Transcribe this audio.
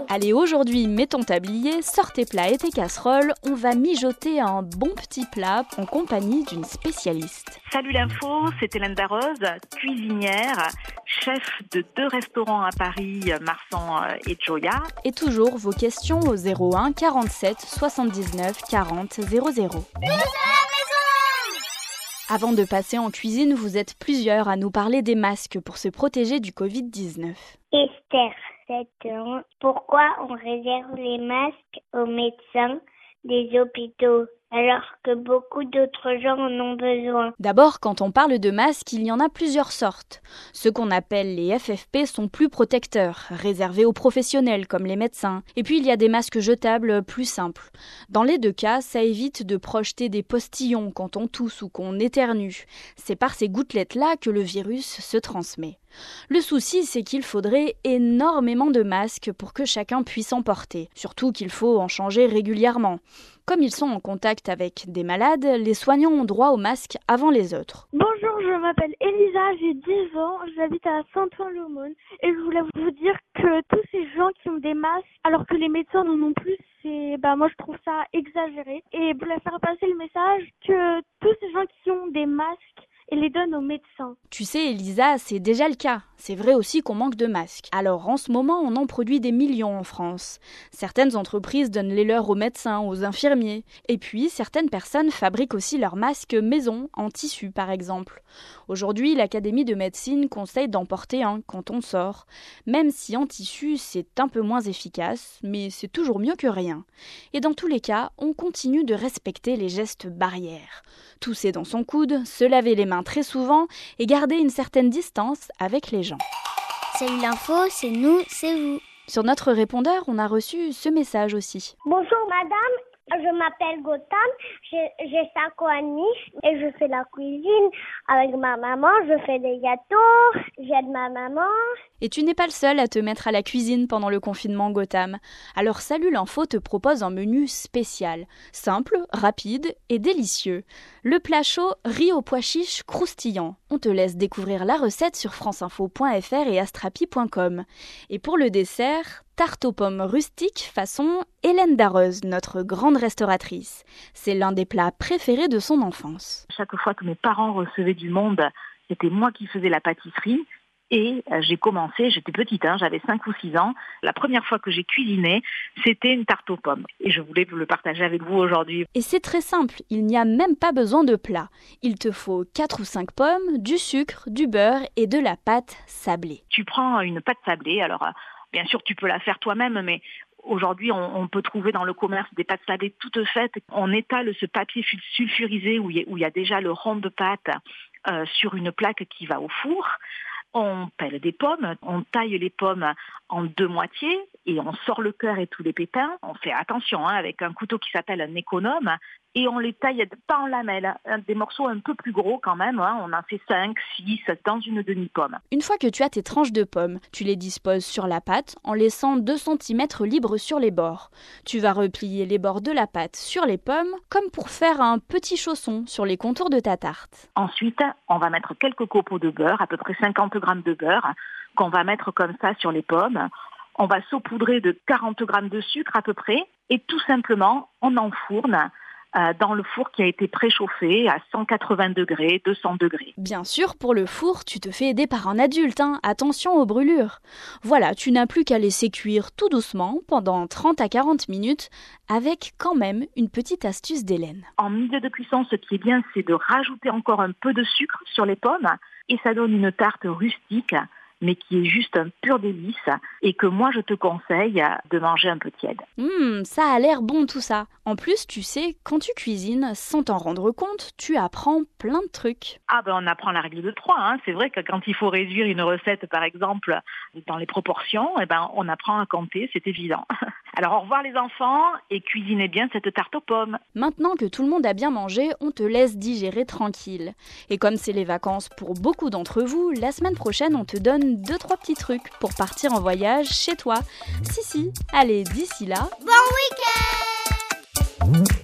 Allez, aujourd'hui, mets ton tablier, sors tes plats et tes casseroles, on va mijoter un bon petit plat en compagnie d'une spécialiste. Salut l'info, c'est Hélène Darroze, cuisinière, chef de 2 restaurants à Paris, Marsan et Joya. Et toujours vos questions au 01 47 79 40 00. Avant de passer en cuisine, vous êtes plusieurs à nous parler des masques pour se protéger du Covid-19. Esther, 7 ans. Pourquoi on réserve les masques aux médecins des hôpitaux alors que beaucoup d'autres gens en ont besoin? D'abord, quand on parle de masques, il y en a plusieurs sortes. Ceux qu'on appelle les FFP sont plus protecteurs, réservés aux professionnels comme les médecins. Et puis il y a des masques jetables plus simples. Dans les 2 cas, ça évite de projeter des postillons quand on tousse ou qu'on éternue. C'est par ces gouttelettes-là que le virus se transmet. Le souci, c'est qu'il faudrait énormément de masques pour que chacun puisse en porter. Surtout qu'il faut en changer régulièrement. Comme ils sont en contact avec des malades, les soignants ont droit aux masques avant les autres. Bonjour, je m'appelle Elisa, j'ai 10 ans, j'habite à Saint-Ouen-l'Aumône et je voulais vous dire que tous ces gens qui ont des masques alors que les médecins n'en ont plus, moi je trouve ça exagéré. Et je voulais faire passer le message que tous ces gens qui ont des masques et les donnent aux médecins. Tu sais, Elisa, c'est déjà le cas. C'est vrai aussi qu'on manque de masques. Alors, en ce moment, on en produit des millions en France. Certaines entreprises donnent les leurs aux médecins, aux infirmiers. Et puis, certaines personnes fabriquent aussi leurs masques maison, en tissu par exemple. Aujourd'hui, l'Académie de médecine conseille d'en porter un quand on sort. Même si en tissu, c'est un peu moins efficace, mais c'est toujours mieux que rien. Et dans tous les cas, on continue de respecter les gestes barrières. Tousser dans son coude, se laver les mains très souvent et garder une certaine distance avec les gens. Salut l'info, c'est nous, c'est vous. Sur notre répondeur, on a reçu ce message aussi. Bonjour madame, je m'appelle Gotham, j'ai 5 ans et demi et je fais la cuisine avec ma maman, je fais des gâteaux, j'aide ma maman. Et tu n'es pas le seul à te mettre à la cuisine pendant le confinement, Gotham. Alors Salut l'info te propose un menu spécial, simple, rapide et délicieux. Le plat chaud riz aux pois chiches croustillant. On te laisse découvrir la recette sur franceinfo.fr et astrapi.com. Et pour le dessert, tarte aux pommes rustiques façon Hélène Darroze, notre grande restauratrice. C'est l'un des plats préférés de son enfance. Chaque fois que mes parents recevaient du monde, c'était moi qui faisais la pâtisserie. Et j'ai commencé, j'étais petite, j'avais 5 ou 6 ans. La première fois que j'ai cuisiné, c'était une tarte aux pommes. Et je voulais le partager avec vous aujourd'hui. Et c'est très simple, il n'y a même pas besoin de plat. Il te faut 4 ou 5 pommes, du sucre, du beurre et de la pâte sablée. Tu prends une pâte sablée, alors bien sûr tu peux la faire toi-même, mais aujourd'hui on peut trouver dans le commerce des pâtes sablées toutes faites. On étale ce papier sulfurisé où il y a déjà le rond de pâte sur une plaque qui va au four. On pèle des pommes, on taille les pommes en 2 moitiés et on sort le cœur et tous les pépins. On fait attention avec un couteau qui s'appelle un économe et on les taille pas en lamelles, des morceaux un peu plus gros quand même. On en fait 5, 6 dans une demi-pomme. Une fois que tu as tes tranches de pommes, tu les disposes sur la pâte en laissant 2 cm libres sur les bords. Tu vas replier les bords de la pâte sur les pommes comme pour faire un petit chausson sur les contours de ta tarte. Ensuite, on va mettre quelques copeaux de beurre, à peu près 50 g de beurre, qu'on va mettre comme ça sur les pommes. On va saupoudrer de 40 g de sucre à peu près et tout simplement, on enfourne dans le four qui a été préchauffé à 180 degrés, 200 degrés. Bien sûr, pour le four, tu te fais aider par un adulte, attention aux brûlures. Voilà, tu n'as plus qu'à laisser cuire tout doucement pendant 30 à 40 minutes avec quand même une petite astuce d'Hélène. En milieu de cuisson, ce qui est bien, c'est de rajouter encore un peu de sucre sur les pommes et ça donne une tarte rustique mais qui est juste un pur délice et que moi je te conseille de manger un peu tiède. Ça a l'air bon tout ça. En plus, tu sais, quand tu cuisines, sans t'en rendre compte, tu apprends plein de trucs. On apprend la règle de 3. C'est vrai que quand il faut réduire une recette, par exemple, dans les proportions, on apprend à compter, c'est évident. Alors au revoir les enfants et cuisinez bien cette tarte aux pommes. Maintenant que tout le monde a bien mangé, on te laisse digérer tranquille. Et comme c'est les vacances pour beaucoup d'entre vous, la semaine prochaine on te donne 2-3 petits trucs pour partir en voyage chez toi. Si, allez, d'ici là... Bon week-end!